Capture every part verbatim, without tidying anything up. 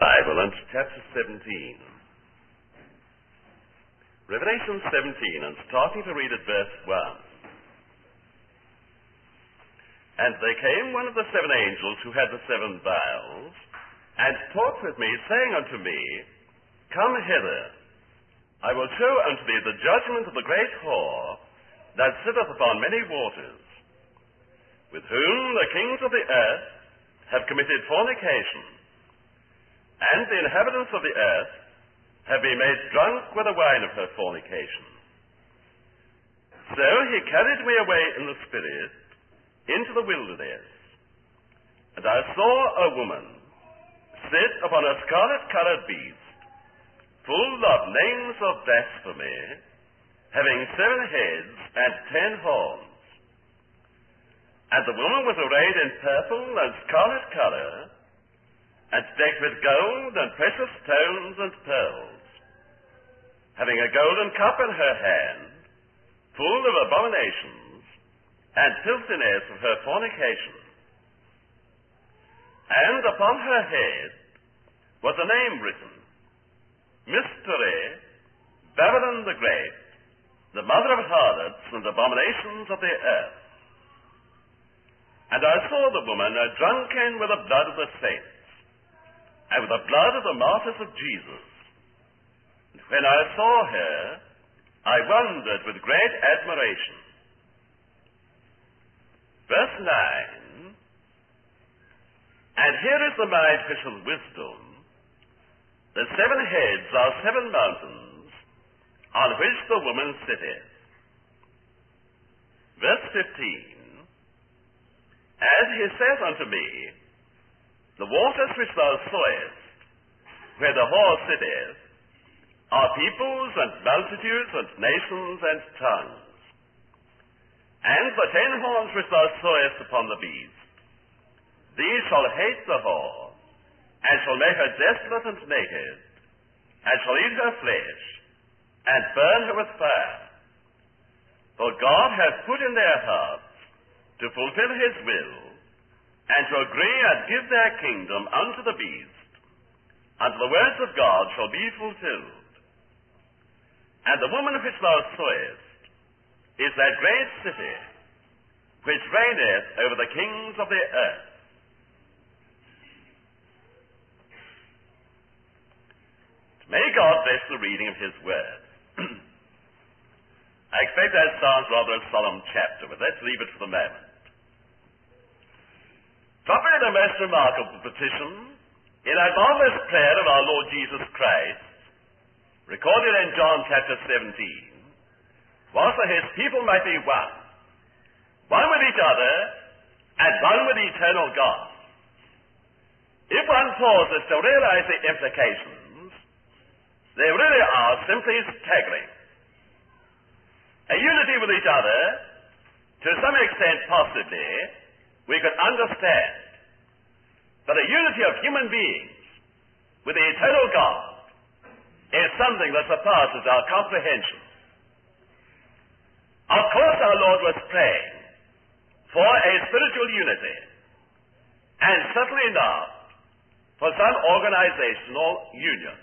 Bible and chapter seventeen. Revelation seventeen, and starting to read at verse one. And there came one of the seven angels who had the seven vials, and talked with me, saying unto me, Come hither, I will show unto thee the judgment of the great whore, that sitteth upon many waters, with whom the kings of the earth have committed fornication, and the inhabitants of the earth have been made drunk with the wine of her fornication. So he carried me away in the spirit into the wilderness, and I saw a woman sit upon a scarlet-colored beast, full of names of blasphemy, having seven heads and ten horns. And the woman was arrayed in purple and scarlet color, and decked with gold and precious stones and pearls, having a golden cup in her hand, full of abominations and filthiness of her fornication. And upon her head was a name written, Mystery, Babylon the Great, the mother of harlots and abominations of the earth. And I saw the woman drunken with the blood of the saints, and with the blood of the martyrs of Jesus. And when I saw her, I wondered with great admiration. Verse nine, And here is the mind which is wisdom. The seven heads are seven mountains, on which the woman sitteth. Verse fifteen, And he saith unto me, The waters which thou sawest, where the whore sitteth, are peoples and multitudes and nations and tongues. And the ten horns which thou sawest upon the beast, these shall hate the whore, and shall make her desolate and naked, and shall eat her flesh, and burn her with fire. For God hath put in their hearts to fulfill his will, and to agree and give their kingdom unto the beast, until the words of God shall be fulfilled. And the woman which thou sawest is that great city, which reigneth over the kings of the earth. May God bless the reading of his word. I expect that sounds rather a solemn chapter, but let's leave it for the moment. Probably the most remarkable petition in a marvelous prayer of our Lord Jesus Christ, recorded in John chapter seventeen, was that his people might be one, one with each other, and one with the eternal God. If one pauses to realize the implications, they really are simply staggering. A unity with each other, to some extent possibly, we could understand. But a unity of human beings with the eternal God is something that surpasses our comprehension. Of course, our Lord was praying for a spiritual unity, and certainly not for some organizational union.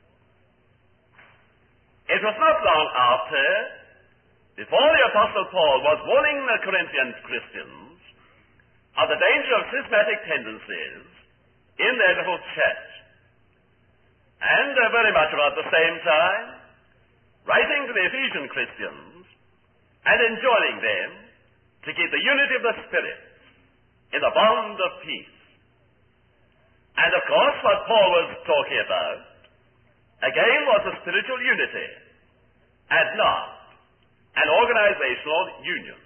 It was not long after, before the Apostle Paul was warning the Corinthian Christians of the danger of schismatic tendencies in their little church. And uh, very much about the same time, writing to the Ephesian Christians and enjoining them to keep the unity of the Spirit in the bond of peace. And of course, what Paul was talking about, again, was a spiritual unity and not an organizational union.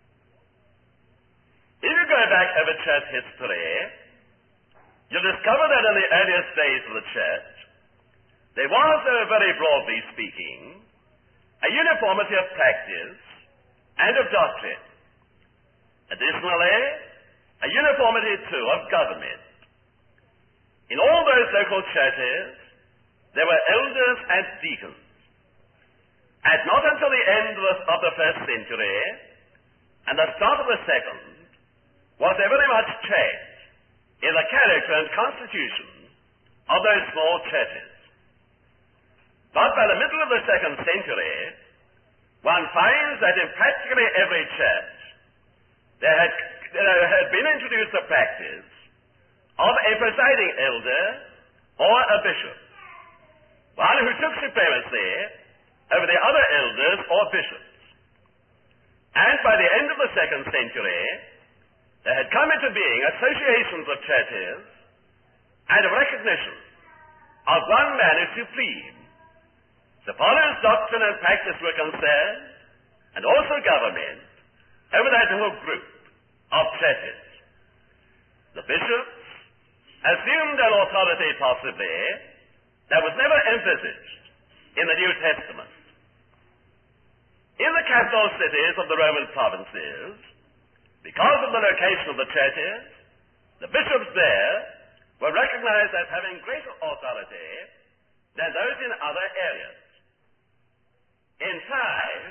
If you go back over church history, you'll discover that in the earliest days of the church, there was, uh, very broadly speaking, a uniformity of practice and of doctrine. Additionally, a uniformity, too, of government. In all those local churches, there were elders and deacons. And not until the end of the, of the first century and the start of the second was there very much change in the character and constitution of those small churches. But by the middle of the second century, one finds that in practically every church there had, there had been introduced the practice of a presiding elder or a bishop, one who took supremacy over the other elders or bishops. And by the end of the second century, there had come into being associations of churches and a recognition of one man as supreme, so far as doctrine and practice were concerned, and also government, over that whole group of churches. The bishops assumed an authority possibly that was never envisaged in the New Testament. In the capital cities of the Roman provinces, because of the location of the churches, the bishops there were recognized as having greater authority than those in other areas. In time,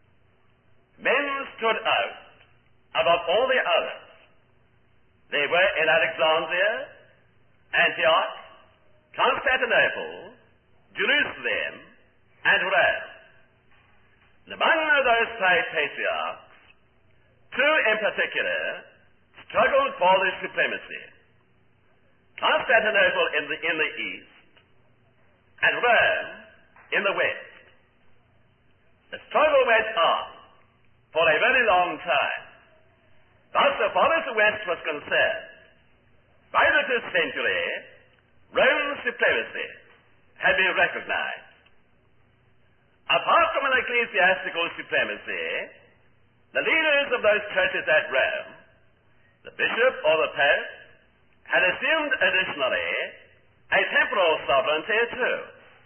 men stood out above all the others. They were in Alexandria, Antioch, Constantinople, Jerusalem, and Rome. And among those five patriarchs, two in particular struggled for the supremacy. Constantinople in the, in the east, and Rome in the west. The struggle went on for a very long time. Thus, so far as the West was concerned, by the fifth century, Rome's supremacy had been recognized. Apart from an ecclesiastical supremacy, the leaders of those churches at Rome, the bishop or the pope, had assumed additionally a temporal sovereignty too.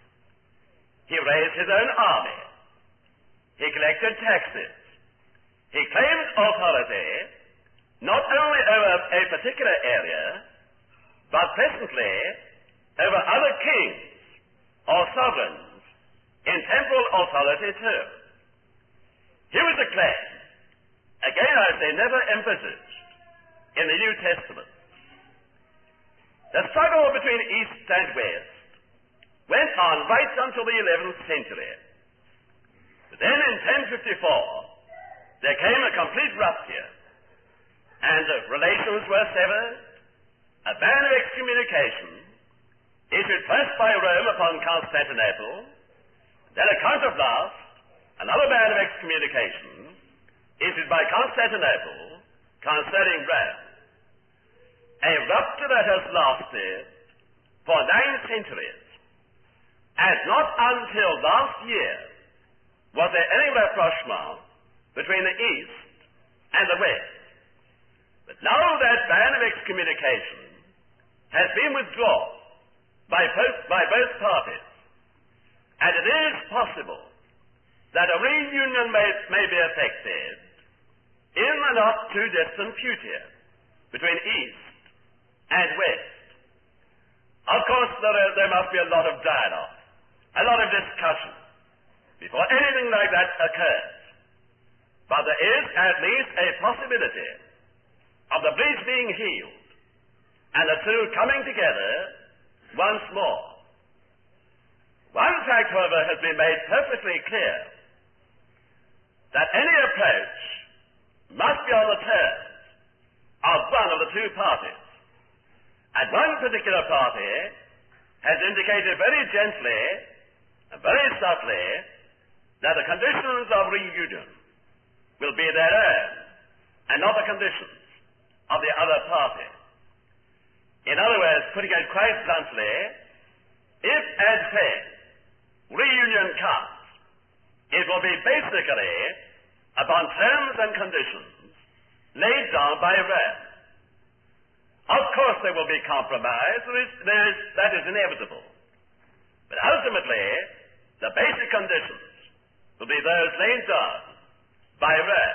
He raised his own army. He collected taxes. He claimed authority not only over a particular area, but presently over other kings or sovereigns in temporal authority too. Here was a claim, again I say, never envisaged in the New Testament. The struggle between East and West went on right until the eleventh century. But then in ten fifty-four, there came a complete rupture, and uh, relations were severed. A ban of excommunication issued first by Rome upon Constantinople, then a counterblast, another ban of excommunication issued by Constantinople concerning Rome. A rupture that has lasted for nine centuries, and not until last year was there any rapprochement between the East and the West. But now that ban of excommunication has been withdrawn by both, by both parties, and it is possible that a reunion may, may be effected in the not too distant future between East and West. Of course, there, are, there must be a lot of dialogue, a lot of discussion before anything like that occurs. But there is at least a possibility of the breach being healed and the two coming together once more. One fact, however, has been made perfectly clear, that any approach must be on the terms of one of the two parties. And one particular party has indicated very gently and very subtly that the conditions of reunion will be their own and not the conditions of the other party. In other words, putting it quite bluntly, if and when reunion comes, it will be basically upon terms and conditions laid down by Rome. Of course there will be compromise, there is, there is, that is inevitable. But ultimately, the basic conditions will be those laid down by Rome.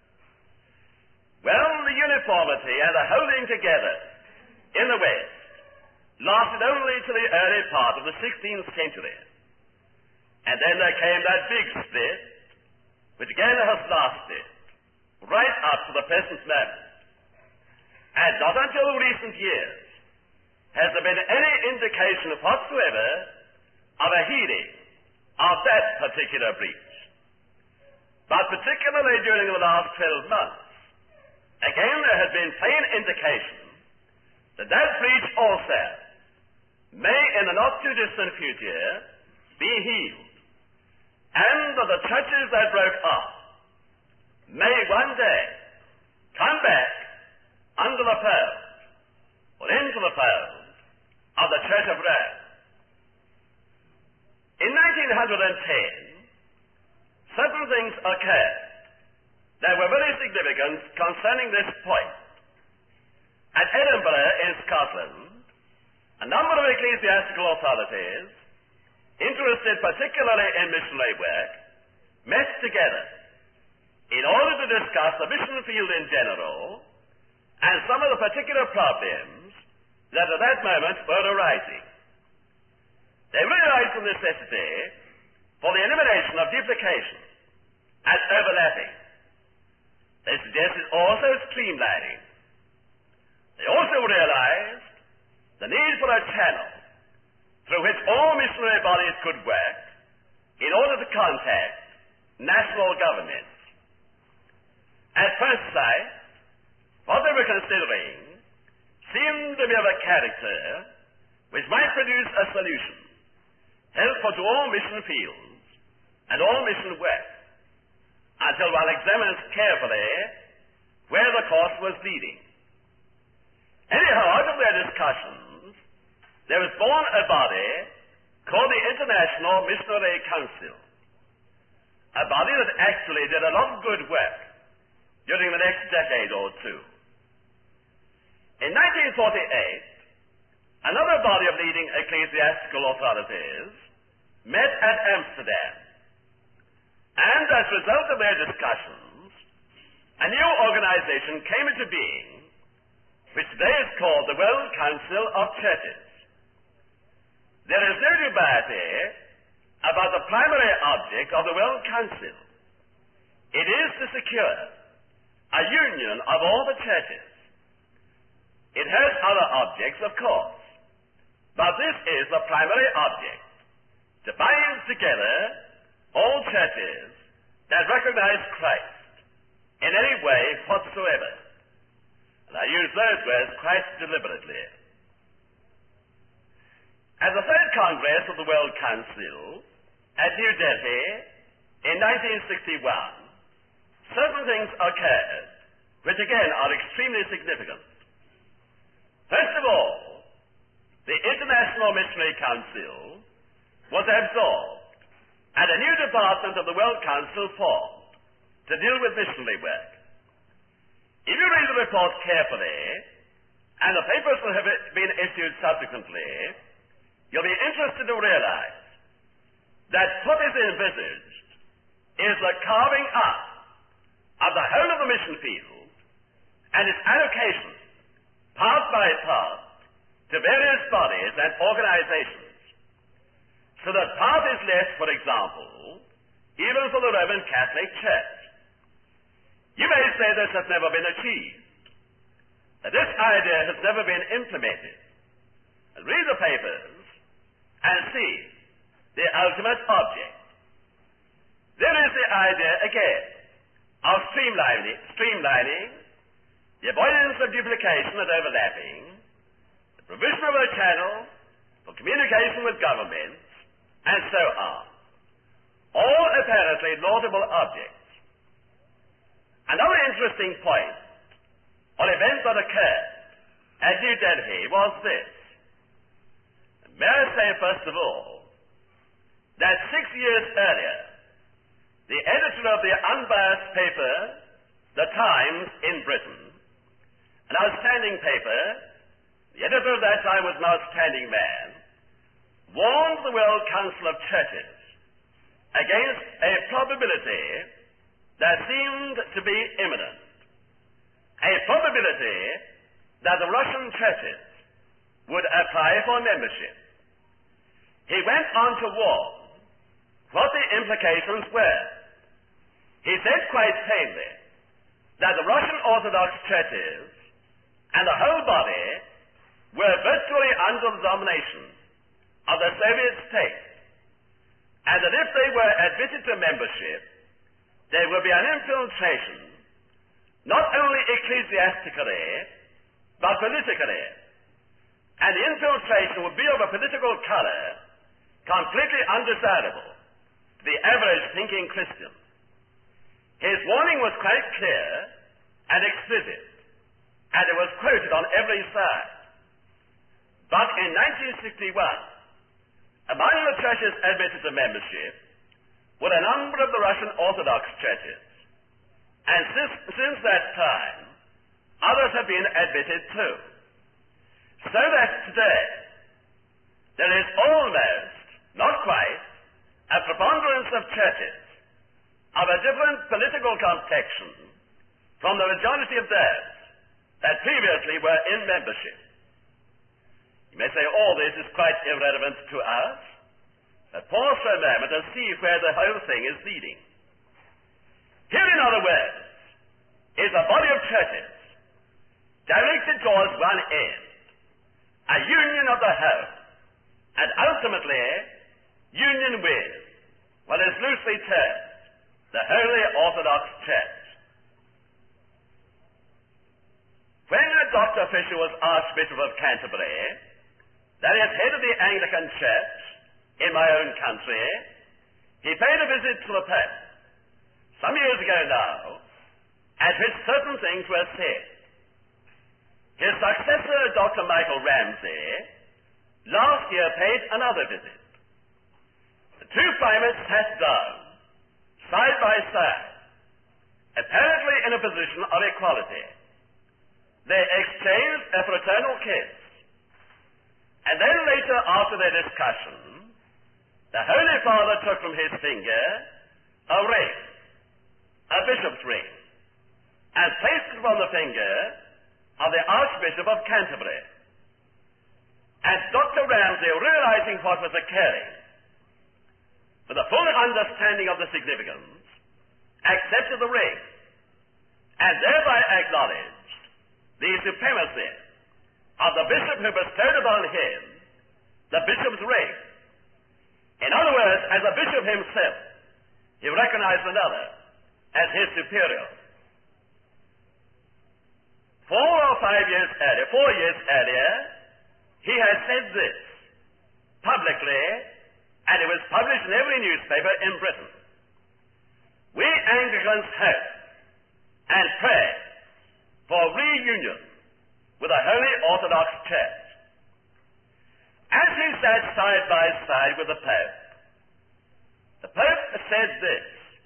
Well, the uniformity and the holding together in the West lasted only to the early part of the sixteenth century. And then there came that big split, which again has lasted right up to the present moment. And not until recent years has there been any indication indication whatsoever of a healing of that particular breach. But particularly during the last twelve months, again there has been plain indication that that breach also may in the not-too-distant future be healed, and that the churches that broke off may one day come back under the fold, or into the fold, of the Church of Rome. In nineteen ten, certain things occurred that were very significant concerning this point. At Edinburgh in Scotland, a number of ecclesiastical authorities, interested particularly in missionary work, met together in order to discuss the mission field in general and some of the particular problems that at that moment were arising. They realized the necessity for the elimination of duplication and overlapping. They suggested also streamlining. They also realized the need for a channel through which all missionary bodies could work in order to contact national governments. At first sight, what they were considering seemed to be of a character which might produce a solution helpful to all mission fields and all mission work, until one examines carefully where the course was leading. Anyhow, out of their discussions, there was born a body called the International Missionary Council, a body that actually did a lot of good work during the next decade or two. In nineteen forty-eight, another body of leading ecclesiastical authorities met at Amsterdam, and as a result of their discussions, a new organization came into being, which today is called the World Council of Churches. There is no dubiety about the primary object of the World Council. It is to secure a union of all the churches. It has other objects, of course, but this is the primary object, to bind together all churches that recognize Christ in any way whatsoever. And I use those words quite deliberately. At the Third Congress of the World Council at New Delhi in nineteen sixty-one, certain things occurred which again are extremely significant. First of all, the International Missionary Council was absorbed and a new department of the World Council formed to deal with missionary work. If you read the report carefully, and the papers that have been issued subsequently, you'll be interested to realize that what is envisaged is the carving up of the whole of the mission field and its allocation, part by part, to various bodies and organizations, so that part is left, for example, even for the Roman Catholic Church. You may say this has never been achieved, that this idea has never been implemented. And read the papers and see the ultimate object. There is the idea, again, of streamlining, streamlining, the avoidance of duplication and overlapping, the provision of a channel for communication with governments, and so on. All apparently laudable objects. Another interesting point, or event that occurred at New Delhi, was this. May I say, first of all, that six years earlier, the editor of the unbiased paper, The Times in Britain, an outstanding paper, the editor of that time was an outstanding man, warned the World Council of Churches against a probability that seemed to be imminent, a probability that the Russian churches would apply for membership. He went on to warn what the implications were. He said quite plainly that the Russian Orthodox churches and the whole body were virtually under the domination of the Soviet state, and that if they were admitted to membership, there would be an infiltration, not only ecclesiastically, but politically. And the infiltration would be of a political color completely undesirable to the average thinking Christian. His warning was quite clear and explicit, and it was quoted on every side. But in nineteen sixty-one, among the churches admitted to membership were a number of the Russian Orthodox churches. And since, since that time, others have been admitted too. So that today, there is almost, not quite, a preponderance of churches of a different political complexion from the majority of those that previously were in membership. You may say all this is quite irrelevant to us, but pause for a moment and see where the whole thing is leading. Here, in other words, is a body of churches directed towards one end, a union of the whole, and ultimately union with what is loosely termed the Holy Orthodox Church. When Doctor Fisher was Archbishop of Canterbury, that is, head of the Anglican Church in my own country, he paid a visit to the Pope some years ago now, at which certain things were said. His successor, Doctor Michael Ramsey, last year paid another visit. The two primates sat down, side by side, apparently in a position of equality. They exchanged a fraternal kiss. And then later, after their discussion, the Holy Father took from his finger a ring, a bishop's ring, and placed it upon the finger of the Archbishop of Canterbury. And Doctor Ramsey, realizing what was occurring, with a full understanding of the significance, accepted the ring, and thereby acknowledged the supremacy of the bishop who bestowed upon him the bishop's ring. In other words, as a bishop himself, he recognized another as his superior. Four or five years earlier, four years earlier, he had said this publicly, and it was published in every newspaper in Britain. We Anglicans hope and pray for reunion with the Holy Orthodox Church. As he sat side by side with the Pope, the Pope said this: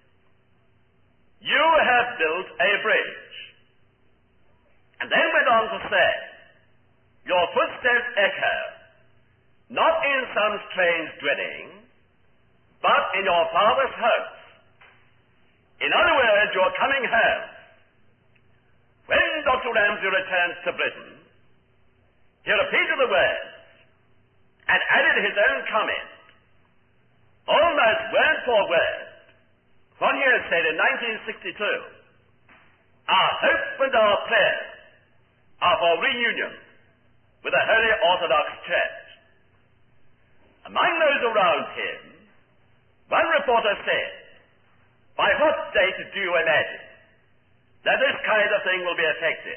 "You have built a bridge," and then went on to say, "Your footsteps echo, not in some strange dwelling, but in your Father's house." In other words, you're coming home. When Doctor Ramsey returned to Britain, he repeated the words and added his own comment, almost word for word, what he had said in nineteen sixty-two. Our hope and our prayer are for reunion with the Holy Orthodox Church. Among those around him, one reporter said, "By what date do you imagine that this kind of thing will be effected?"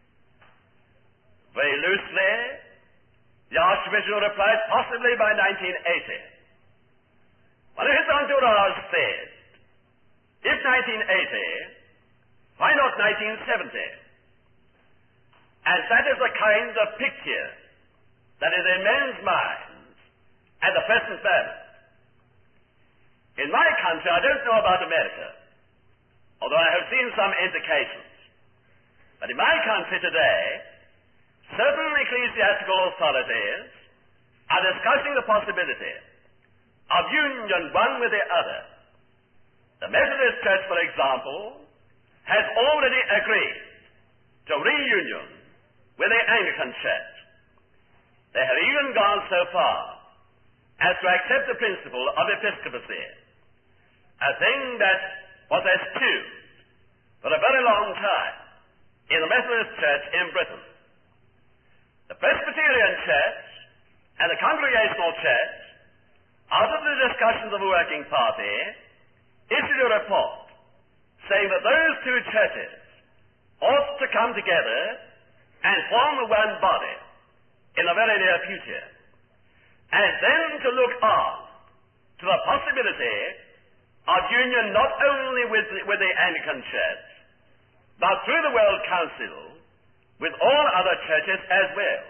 Very loosely, the Archbishop replied, "Possibly by nineteen eighty. One of his entourage said, "If nineteen eighty, why not nineteen seventy? And that is the kind of picture that is in men's minds at the present moment. In my country, I don't know about America, although I have seen some indications. But in my country today, certain ecclesiastical authorities are discussing the possibility of union one with the other. The Methodist Church, for example, has already agreed to reunion with the Anglican Church. They have even gone so far as to accept the principle of episcopacy, a thing that was eschewed for a very long time in the Methodist Church in Britain. The Presbyterian Church and the Congregational Church, out of the discussions of the Working Party, issued a report saying that those two churches ought to come together and form one body in the very near future, and then to look on to the possibility of union not only with, with the Anglican Church, but through the World Council with all other churches as well.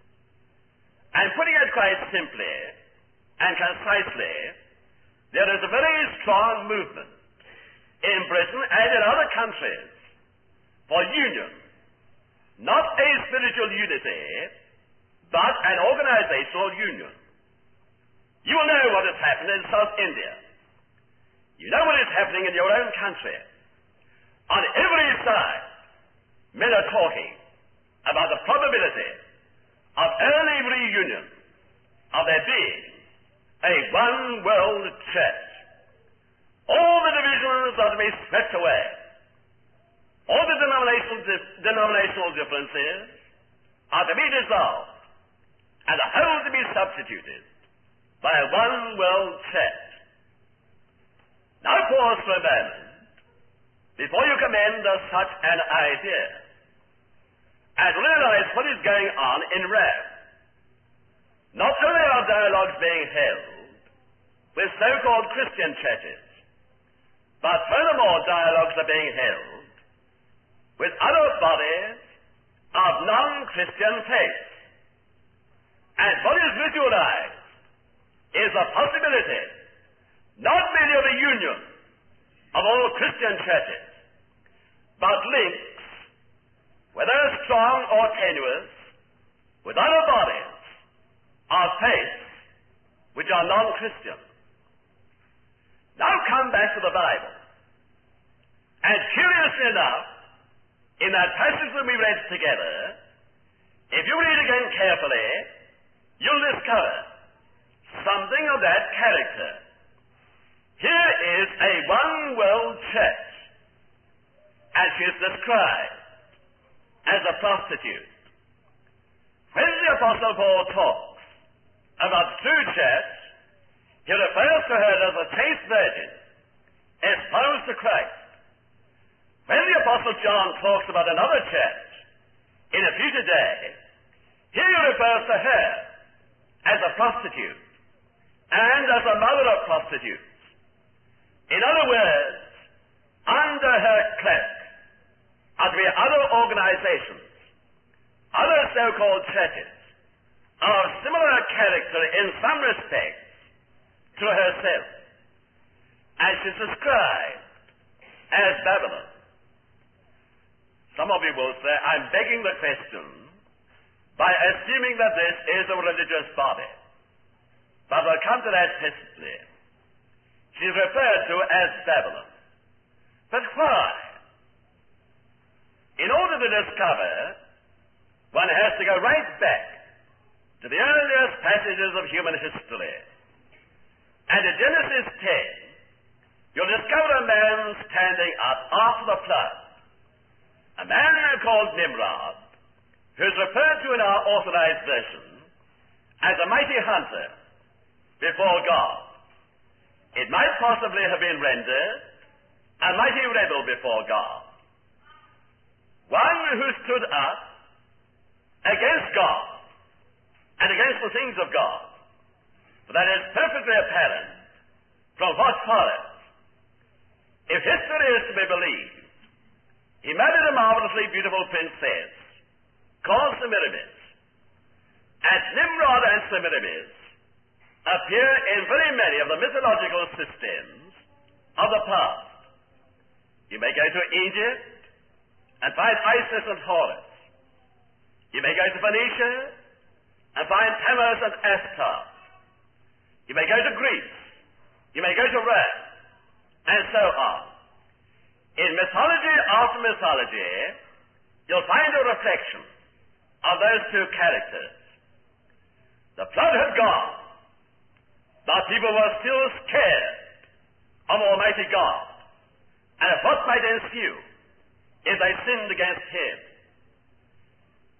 And putting it quite simply and concisely, there is a very strong movement in Britain and in other countries for union, not a spiritual unity, but an organizational union. You will know what has happened in South India. You know what is happening in your own country. On every side, men are talking about the probability of early reunion of there being a one world church. All the divisions are to be swept away. All the denominational, dif- denominational differences are to be dissolved, and the whole to be substituted by a one world church. Now pause for a moment before you commend us such an idea, and realize what is going on in Rome. Not only are dialogues being held with so-called Christian churches, but furthermore dialogues are being held with other bodies of non-Christian faith. And what is visualized is the possibility not merely of a union of all Christian churches, but links, whether strong or tenuous, with other bodies of faith which are non-Christian. Now come back to the Bible. And curiously enough, in that passage that we read together, if you read again carefully, you'll discover something of that character. Here is a one world church, and she is described as a prostitute. When the Apostle Paul talks about the true church, he refers to her as a chaste virgin, espoused to Christ. When the Apostle John talks about another church in a future day, here he refers to her as a prostitute and as a mother of prostitutes. In other words, under her cloak are to be other organizations, other so-called churches of similar character in some respects to herself, and she's described as Babylon. Some of you will say, I'm begging the question by assuming that this is a religious body. But we'll come to that presently. She's referred to as Babylon. But why? In order to discover, one has to go right back to the earliest passages of human history. And in Genesis ten, you'll discover a man standing up after the flood. A man called Nimrod, who's referred to in our authorized version as a mighty hunter before God. It might possibly have been rendered a mighty rebel before God. One who stood up against God and against the things of God. But that is perfectly apparent from what follows. If history is to be believed, he married a marvelously beautiful princess called Semiramis. And Nimrod and Semiramis appear in very many of the mythological systems of the past. You may go to Egypt and find Isis and Horus. You may go to Phoenicia and find Tammuz and Ashtaroth. You may go to Greece. You may go to Rome, and so on. In mythology after mythology, you'll find a reflection of those two characters. The flood had gone, but people were still scared of Almighty God, and of what might ensue if they sinned against Him.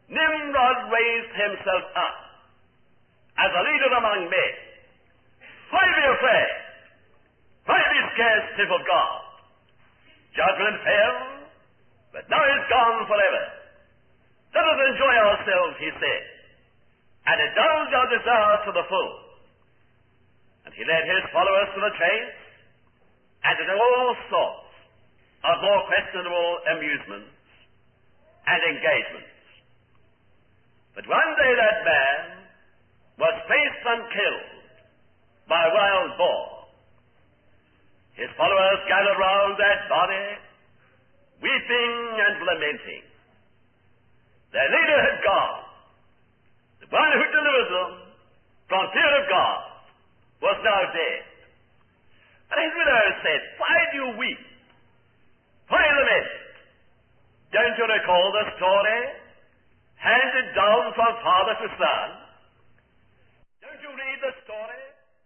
Nimrod raised himself up as a leader among men. Why be afraid? Why be scared stiff of God? Judgment fell, but now it's gone forever. Let us enjoy ourselves, he said, and indulge our desires to the full. And he led his followers to the chase and to all sorts of more questionable amusements and engagements. But one day that man was faced and killed by a wild boar. His followers gathered round that body, weeping and lamenting. Their leader had gone. The one who delivered them from fear of God was now dead. And his widow said, "Why do you weep? Why lament? Don't you recall the story handed down from father to son? Don't you read the story?"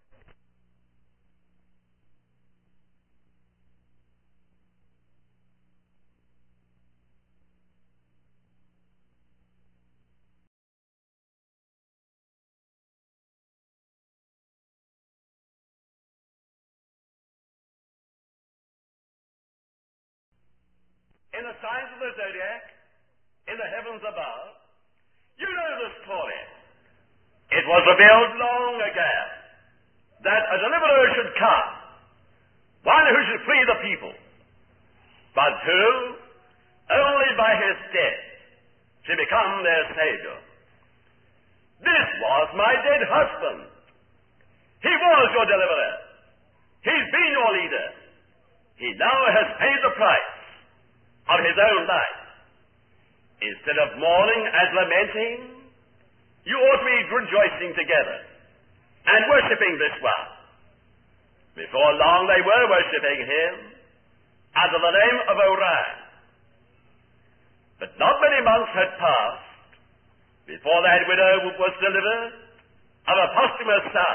In the signs of the zodiac, in the heavens above, you know the story. It was revealed long ago that a deliverer should come, one who should free the people, but who, only by his death, should become their Savior. This was my dead husband. He was your deliverer. He's been your leader. He now has paid the price of his own life. Instead of mourning and lamenting, you ought to be rejoicing together and worshipping this one. Before long they were worshipping him under the name of Orion. But not many months had passed before that widow was delivered of a posthumous son.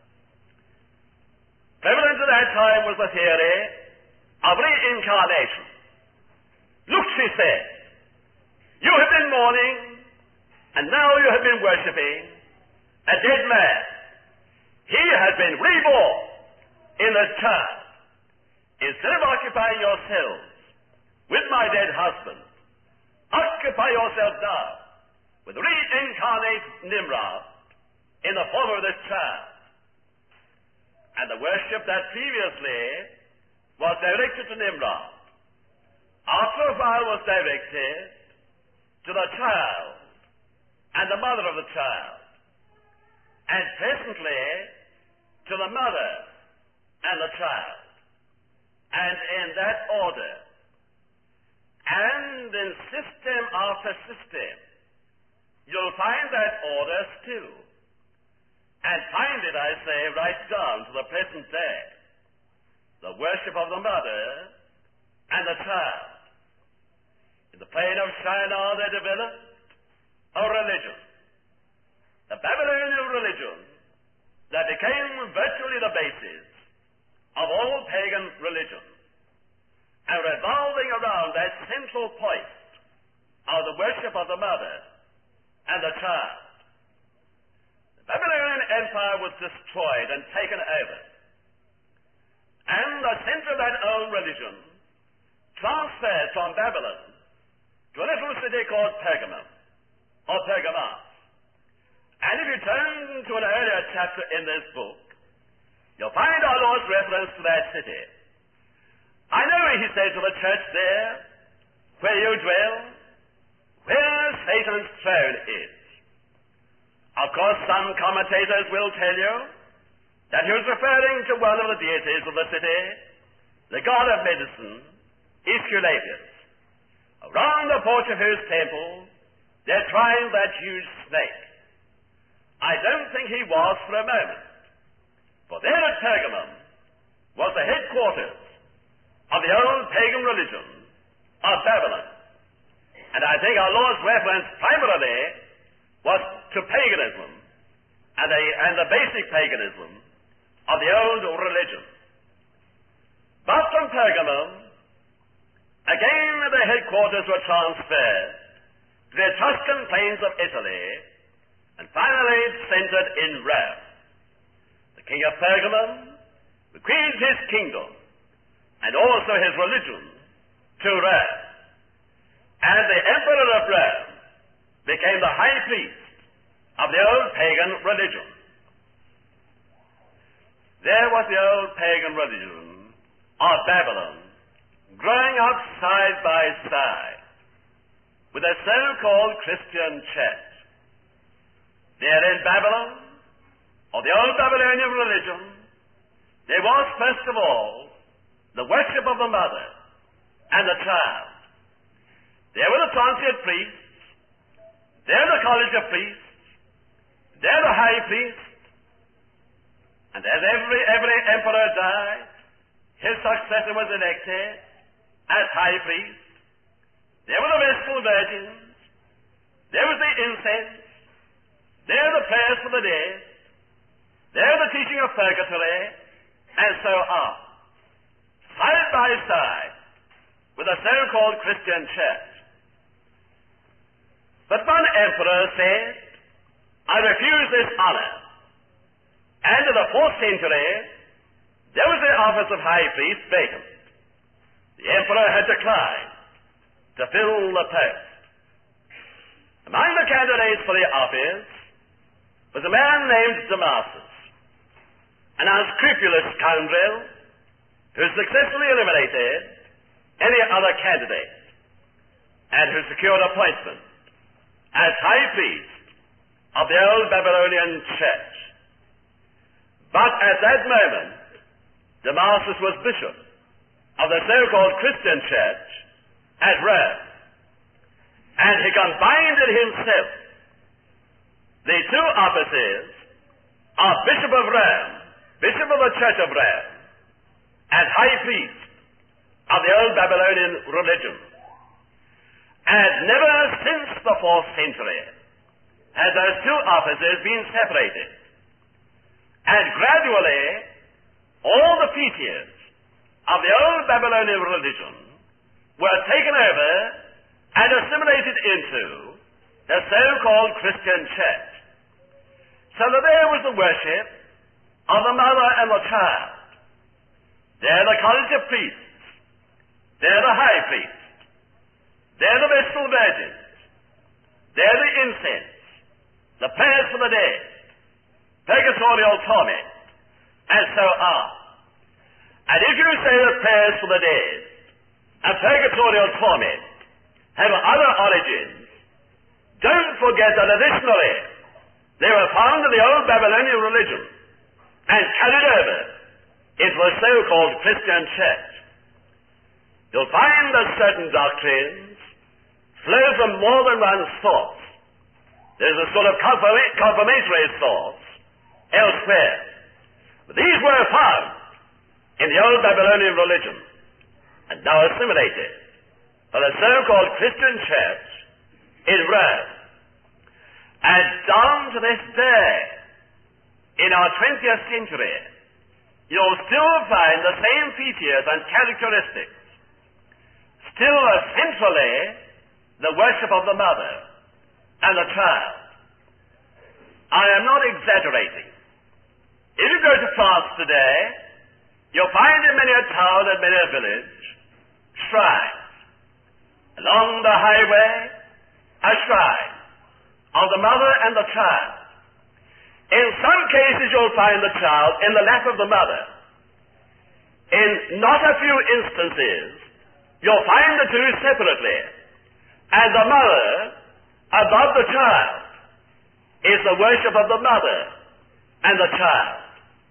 Prevalent at that time was the theory of reincarnation. "Look," she said, "you have been mourning, and now you have been worshipping a dead man. He has been reborn in the child. Instead of occupying yourselves with my dead husband, occupy yourselves now with reincarnated Nimrod in the form of this child." And the worship that previously was directed to Nimrod, after a while was directed to the child and the mother of the child, and presently to the mother and the child, and in that order. And in system after system, you'll find that order still, and find it, I say, right down to the present day. The worship of the mother and the child. In the plain of Shinar they developed a religion, the Babylonian religion, that became virtually the basis of all pagan religion, and revolving around that central point of the worship of the mother and the child. The Babylonian Empire was destroyed and taken over, and the center of that old religion transferred from Babylon to a little city called Pergamum, or Pergamos. And if you turn to an earlier chapter in this book, you'll find our Lord's reference to that city. "I know," he said to the church there, "where you dwell, where Satan's throne is." Of course, some commentators will tell you that he was referring to one of the deities of the city, the god of medicine, Aesculapius. Around the porch of whose temple there twined that huge snake. I don't think he was for a moment, for there at Pergamum was the headquarters of the old pagan religion of Babylon. And I think our Lord's reference primarily was to paganism and the, and the basic paganism of the old religion. But from Pergamum, again the headquarters were transferred to the Etruscan plains of Italy, and finally centered in Rome. The king of Pergamum bequeathed his kingdom and also his religion to Rome. And the emperor of Rome became the high priest of the old pagan religion. There was the old pagan religion of Babylon growing up side by side with a so-called Christian church. There in Babylon, or the old Babylonian religion, there was first of all the worship of the mother and the child. There were the transient priests, there the college of priests, there the high priest, and as every, every emperor died, his successor was elected as high priest. There were the Vestal Virgins, there was the incense, there the prayers for the dead, there the teaching of purgatory, and so on. Side by side with the so-called Christian church. But one emperor said, I refuse this honor. And in the fourth century, there was the office of high priest vacant. The emperor had declined to fill the post. Among the candidates for the office was a man named Damasus, an unscrupulous scoundrel who successfully eliminated any other candidate and who secured appointment as high priest of the old Babylonian church. But at that moment, Damasus was bishop of the so-called Christian church at Rome, and he combined in himself the two offices of Bishop of Rome, Bishop of the Church of Rome, and high priest of the old Babylonian religion. And never since the fourth century has those two offices been separated. And gradually, all the features of the old Babylonian religion were taken over and assimilated into the so-called Christian church. So that there was the worship of the mother and the child. There the college of priests. There the high priest. There the Vestal Virgins. There the incense. The prayers for the dead. Purgatorial torment. And so on. And if you say that prayers for the dead and purgatorial torment have other origins, don't forget that additionally they were found in the old Babylonian religion and carried over into the so-called Christian church. You'll find that certain doctrines flow from more than one source. There's a sort of confirma- confirmatory source elsewhere. But these were found in the old Babylonian religion and now assimilated by the so-called Christian church in Rome. And down to this day, in our twentieth century, you'll still find the same features and characteristics. Still centrally, the worship of the mother and the child. I am not exaggerating. If you go to France today, you'll find in many a town and many a village shrines. Along the highway, a shrine of the mother and the child. In some cases, you'll find the child in the lap of the mother. In not a few instances, you'll find the two separately. And the mother above the child is the worship of the mother and the child.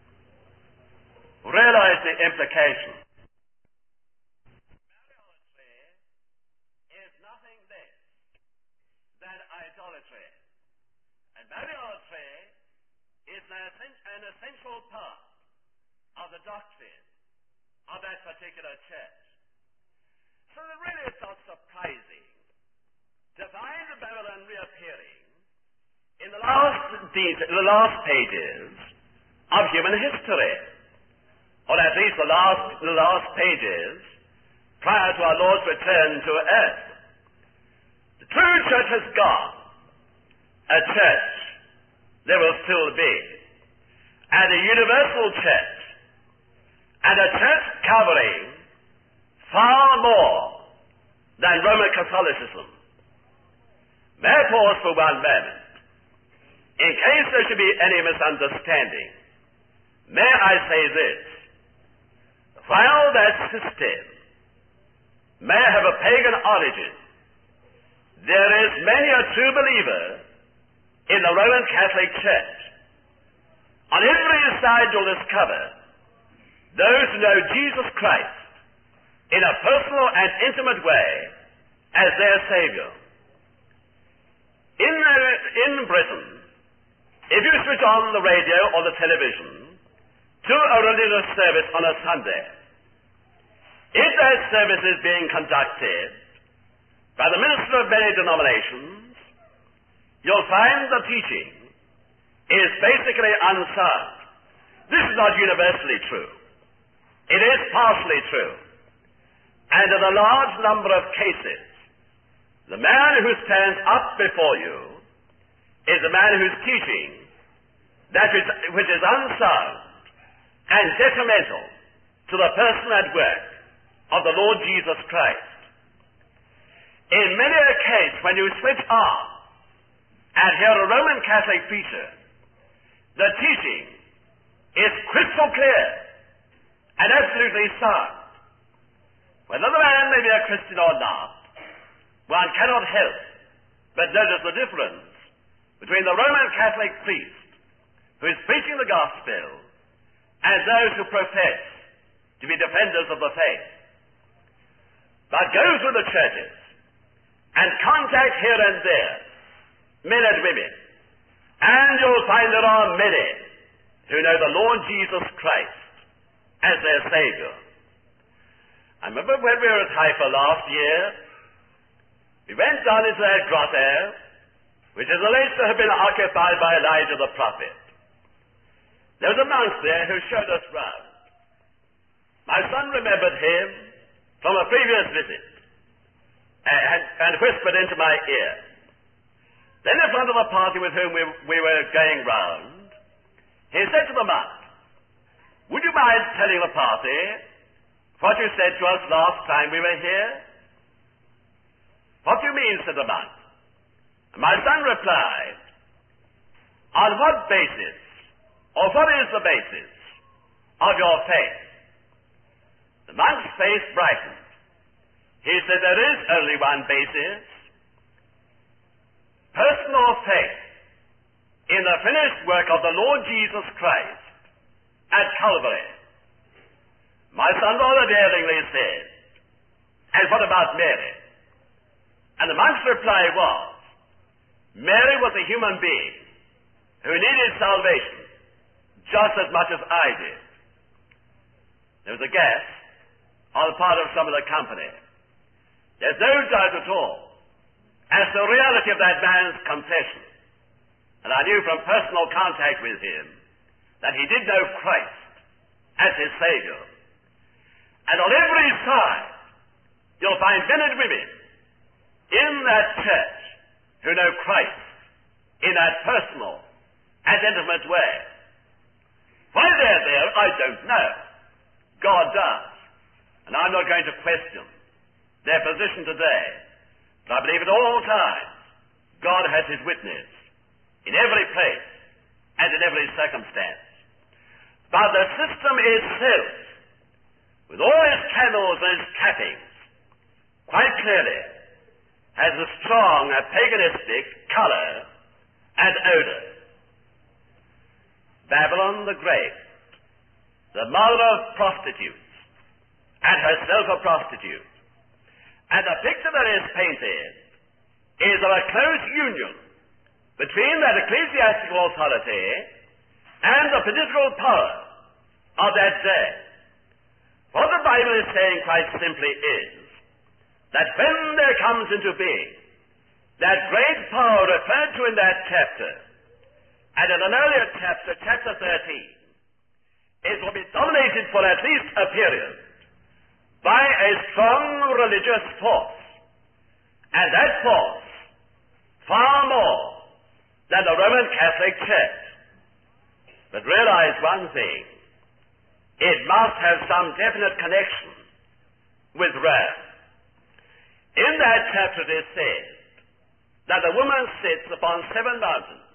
Realize the implication. Mariolatry is nothing less than idolatry. And Mariolatry is an essential part of the doctrine of that particular church. So that really it's not surprising to find the Babylon reappearing in the last, de- the last pages of human history, or at least the last, the last pages prior to our Lord's return to earth. The The true church has gone. A church there will still be. And a universal church. And a church covering far more than Roman Catholicism. May I pause for one moment? In case there should be any misunderstanding, may I say this? While that system may have a pagan origin, there is many a true believer in the Roman Catholic Church. On every side you'll discover those who know Jesus Christ in a personal and intimate way as their Savior. In, uh, in Britain, if you switch on the radio or the television to a religious service on a Sunday, if that service is being conducted by the minister of many denominations, you'll find the teaching is basically unsound. This is not universally true. It is partially true. And in a large number of cases, the man who stands up before you is a man who's teaching that which, which is unsound and detrimental to the person and work of the Lord Jesus Christ. In many a case, when you switch on and hear a Roman Catholic preacher, the teaching is crystal clear and absolutely sound. Whether the man may be a Christian or not, one cannot help but notice the difference between the Roman Catholic priest who is preaching the gospel and those who profess to be defenders of the faith. But go through the churches and contact here and there men and women, and you'll find there are many who know the Lord Jesus Christ as their Savior. I remember when we were at Haifa last year, we went down into that grotto, which is alleged to have been occupied by Elijah the prophet. There was a monk there who showed us round. My son remembered him from a previous visit and, and whispered into my ear. Then in front of the party with whom we, we were going round, he said to the monk, "Would you mind telling the party what you said to us last time we were here?" "What do you mean?" said the monk. And my son replied, "On what basis, or what is the basis of your faith?" The monk's face brightened. He said, "There is only one basis. Personal faith in the finished work of the Lord Jesus Christ at Calvary." My son rather daringly said, "And what about Mary?" And the monk's reply was, "Mary was a human being who needed salvation just as much as I did." There was a gasp on the part of some of the company. There's no doubt at all as to the reality of that man's confession. And I knew from personal contact with him that he did know Christ as his Savior. And on every side, you'll find men and women in that church who know Christ in that personal and intimate way. Why they're there, I don't know. God does. And I'm not going to question their position today. But I believe at all times, God has his witness in every place and in every circumstance. But the system itself, with all its candles and its cappings, quite clearly has a strong a paganistic color and odor. Babylon the Great, the mother of prostitutes, and herself a prostitute. And the picture that is painted is of a close union between that ecclesiastical authority and the political power of that day. What the Bible is saying quite simply is that when there comes into being that great power referred to in that chapter, and in an earlier chapter, chapter thirteen, it will be dominated for at least a period by a strong religious force. And that force far more than the Roman Catholic Church. But realize one thing. It must have some definite connection with Rome. In that chapter it is said that the woman sits upon seven mountains.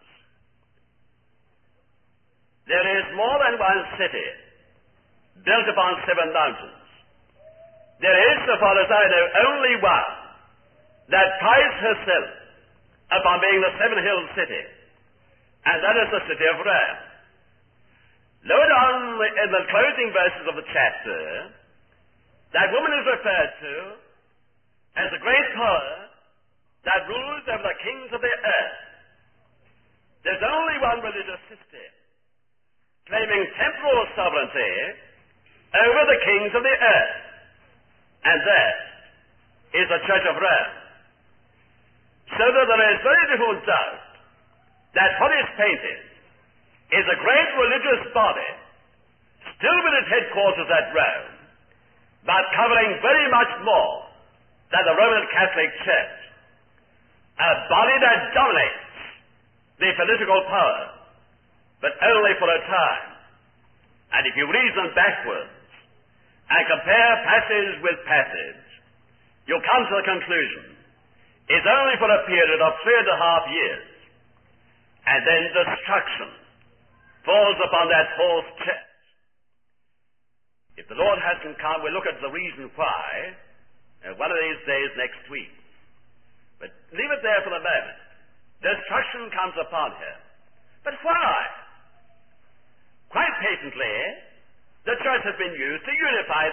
There is more than one city built upon seven mountains. There is, so far as I know, only one that prides herself upon being the seven-hilled city, and that is the city of Rome. Lower down in the closing verses of the chapter, that woman is referred to as the great power that rules over the kings of the earth. There's only one religious system claiming temporal sovereignty over the kings of the earth, and that is the Church of Rome. So that there is very little doubt that what is painted is a great religious body, still with its headquarters at Rome, but covering very much more than the Roman Catholic Church. A body that dominates the political power, but only for a time. And if you reason backwards and compare passage with passage, you'll come to the conclusion it's only for a period of three and a half years, and then destruction falls upon that false church. If the Lord hasn't come, we'll look at the reason why uh, one of these days next week. But leave it there for the moment. Destruction comes upon her. But why? Quite patently, the church has been used to unify